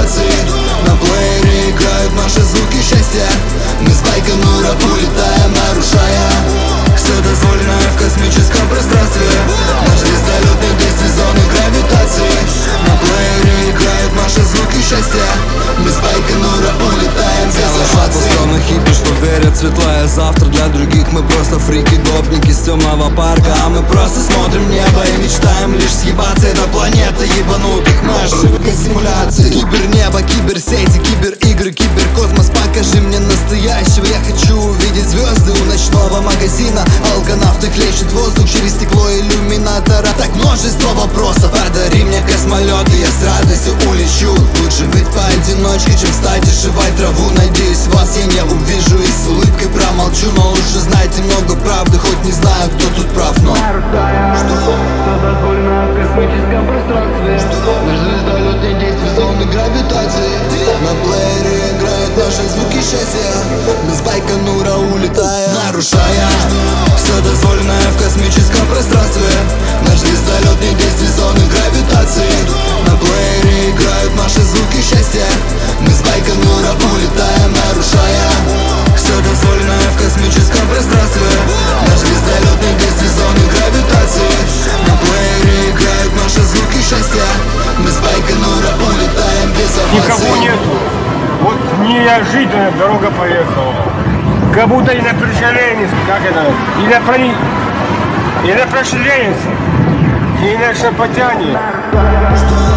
гравитации. На плеере играют наши звуки счастья. Мы с Байконура улетаем, нарушая все дозволенное в космическом пространстве. Наш звездолетный действий зоны гравитации. На плеере играют наши звуки счастья. Мы с Байконура улетаем без оваций. Хиппи, что верят в светлое завтра. Для других мы просто фрики, гопники с темного парка. А мы просто смотрим небо и мечтаем лишь съебаться. Это планета ебанутых, мы ошибка симуляции. Кибернебо, киберсети, киберигры, киберкосмос. Покажи мне настоящего. Я хочу увидеть звезды у ночного магазина. Алканавты хлещут воздух через стекло иллюминатора. Так множество вопросов. Подари мне космолет, и я с радостью улечу. Лучше быть поодиночке, чем стать и жевать траву. Надеюсь, вас я не увижу и с улыбкой промолчу. Но лучше знайте много правды, хоть не знаю, кто тут прав, но что дозволено в космическом пространстве. Наш звездолетный действий зоны гравитации. На плеере играют наши звуки счастья. Мы с Байконура улетаем, нарушая все дозволенное в космическом пространстве. Наш звездолетный действий зоны гравитации. На плеере играют наши звуки счастья. Мы с Байконура улетаем, нарушая все дозволенное в космическом пространстве. Наш звездолетный действий зоны гравитации. На плеере играют наши звуки счастья. Мы с Байконура улетаем без оваций. Никого нету. Вот неожиданно дорога поехала. Как будто и на пришеленец, как это, и на пришеленец, и на шапотяне.